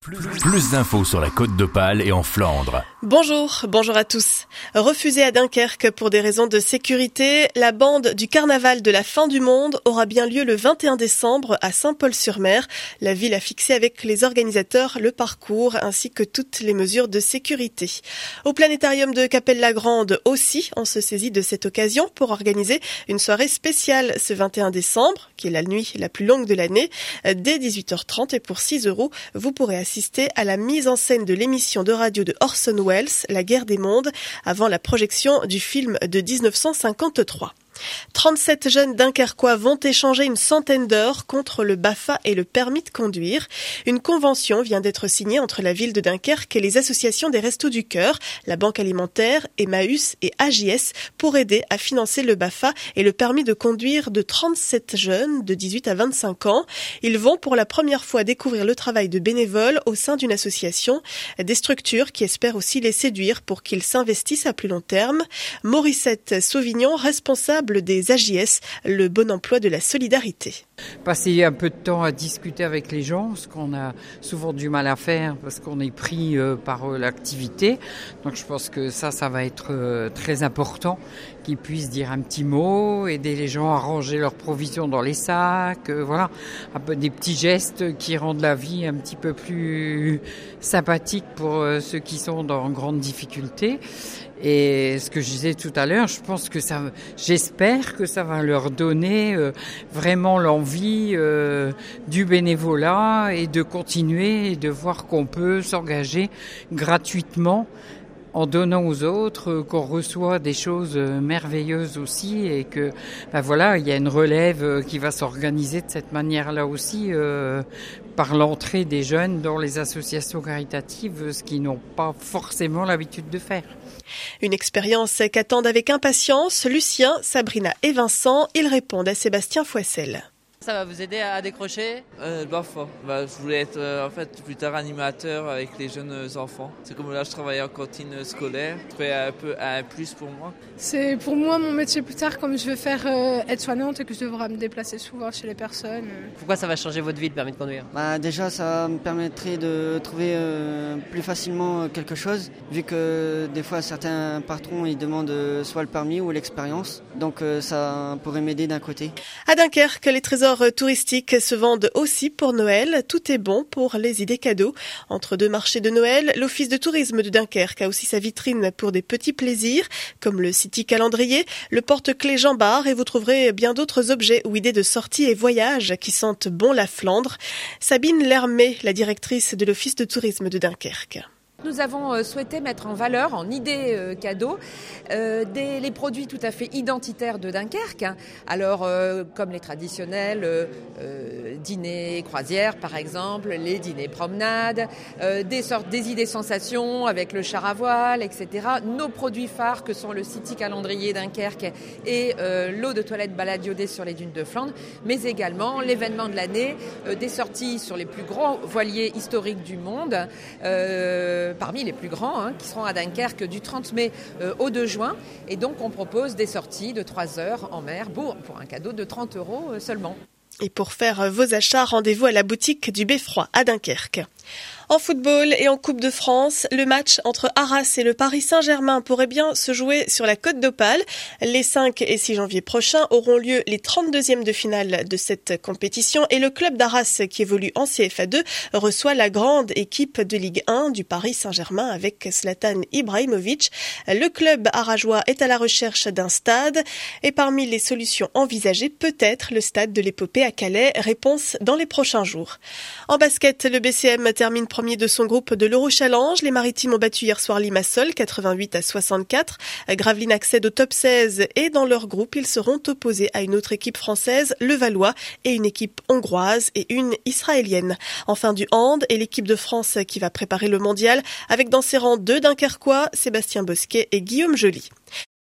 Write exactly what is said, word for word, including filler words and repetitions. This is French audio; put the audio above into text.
Plus, plus d'infos sur la Côte d'Opale et en Flandre. Bonjour, bonjour à tous. Refusée à Dunkerque pour des raisons de sécurité, la bande du carnaval de la fin du monde aura bien lieu le vingt et un décembre à Saint-Paul-sur-Mer. La ville a fixé avec les organisateurs le parcours ainsi que toutes les mesures de sécurité. Au planétarium de Capelle-la-Grande aussi, on se saisit de cette occasion pour organiser une soirée spéciale ce vingt et un décembre, qui est la nuit la plus longue de l'année, dès dix-huit heures trente et pour six euros, vous pourrez assister à la mise en scène de l'émission de radio de Orson Welles, La guerre des mondes, avant la projection du film de dix-neuf cent cinquante-trois. trente-sept jeunes dunkerquois vont échanger une centaine d'heures contre le B A F A et le permis de conduire. Une convention vient d'être signée entre la ville de Dunkerque et les associations des Restos du Cœur, la Banque Alimentaire, Emmaüs et A J S pour aider à financer le B A F A et le permis de conduire de trente-sept jeunes de dix-huit à vingt-cinq ans. Ils vont pour la première fois découvrir le travail de bénévoles au sein d'une association, des structures qui espèrent aussi les séduire pour qu'ils s'investissent à plus long terme. Mauricette Sauvignon, responsable des A J S, le bon emploi de la solidarité. Passer un peu de temps à discuter avec les gens, ce qu'on a souvent du mal à faire parce qu'on est pris euh, par euh, l'activité. Donc je pense que ça, ça va être euh, très important, qu'ils puissent dire un petit mot, aider les gens à ranger leurs provisions dans les sacs, euh, voilà, un peu des petits gestes qui rendent la vie un petit peu plus sympathique pour euh, ceux qui sont dans grande difficulté. Et ce que je disais tout à l'heure, je pense que ça, j'espère que ça va leur donner euh, vraiment l'envie euh, du bénévolat et de continuer et de voir qu'on peut s'engager gratuitement en donnant aux autres, qu'on reçoit des choses merveilleuses aussi et que, ben voilà, il y a une relève qui va s'organiser de cette manière-là aussi euh, par l'entrée des jeunes dans les associations caritatives, ce qu'ils n'ont pas forcément l'habitude de faire. Une expérience qu'attendent avec impatience Lucien, Sabrina et Vincent. Ils répondent à Sébastien Foissel. Ça va vous aider à décrocher euh, bah, bah, Je voulais être euh, en fait plus tard animateur avec les jeunes enfants. C'est comme là je travaille en cantine scolaire, c'est un peu un plus pour moi. C'est pour moi mon métier plus tard, comme je veux faire euh, aide-soignante et que je devrais me déplacer souvent chez les personnes. Pourquoi ça va changer votre vie le permis de conduire? Bah, déjà ça me permettrait de trouver euh, plus facilement quelque chose, vu que des fois certains patrons ils demandent soit le permis ou l'expérience, donc euh, ça pourrait m'aider d'un côté. À Dunkerque, les trésors touristiques se vendent aussi pour Noël. Tout est bon pour les idées cadeaux. Entre deux marchés de Noël, l'Office de tourisme de Dunkerque a aussi sa vitrine pour des petits plaisirs, comme le City Calendrier, le porte-clés Jean Bart, et vous trouverez bien d'autres objets ou idées de sorties et voyages qui sentent bon la Flandre. Sabine Lermé, la directrice de l'Office de tourisme de Dunkerque. Nous avons souhaité mettre en valeur, en idées euh, cadeaux, euh, des, les produits tout à fait identitaires de Dunkerque. Alors, euh, comme les traditionnels euh, euh, dîners croisières, par exemple, les dîners promenades, euh, des sortes, des idées sensations avec le char à voile, et cetera. Nos produits phares que sont le City Calendrier Dunkerque et euh, l'eau de toilette balade iodée sur les dunes de Flandre, mais également l'événement de l'année, euh, des sorties sur les plus grands voiliers historiques du monde. Euh, parmi les plus grands, hein, qui seront à Dunkerque du trente mai euh, au deux juin. Et donc, on propose des sorties de trois heures en mer pour, pour un cadeau de trente euros euh, seulement. Et pour faire vos achats, rendez-vous à la boutique du Beffroi à Dunkerque. En football et en Coupe de France, le match entre Arras et le Paris Saint-Germain pourrait bien se jouer sur la Côte d'Opale. Les cinq et six janvier prochains auront lieu les trente-deuxièmes de finale de cette compétition et le club d'Arras, qui évolue en C F A deux, reçoit la grande équipe de Ligue un du Paris Saint-Germain avec Zlatan Ibrahimovic. Le club arageois est à la recherche d'un stade et parmi les solutions envisagées, peut-être le stade de l'Épopée à Calais. Réponse dans les prochains jours. En basket, le B C M termine premier de son groupe de l'Euro Challenge. Les Maritimes ont battu hier soir Limassol, quatre-vingt-huit à soixante-quatre. Gravelines accède au top seize et dans leur groupe, ils seront opposés à une autre équipe française, le Valois, et une équipe hongroise et une israélienne. Enfin du hand et l'équipe de France qui va préparer le mondial avec dans ses rangs deux Dunkerquois, Sébastien Bosquet et Guillaume Joly.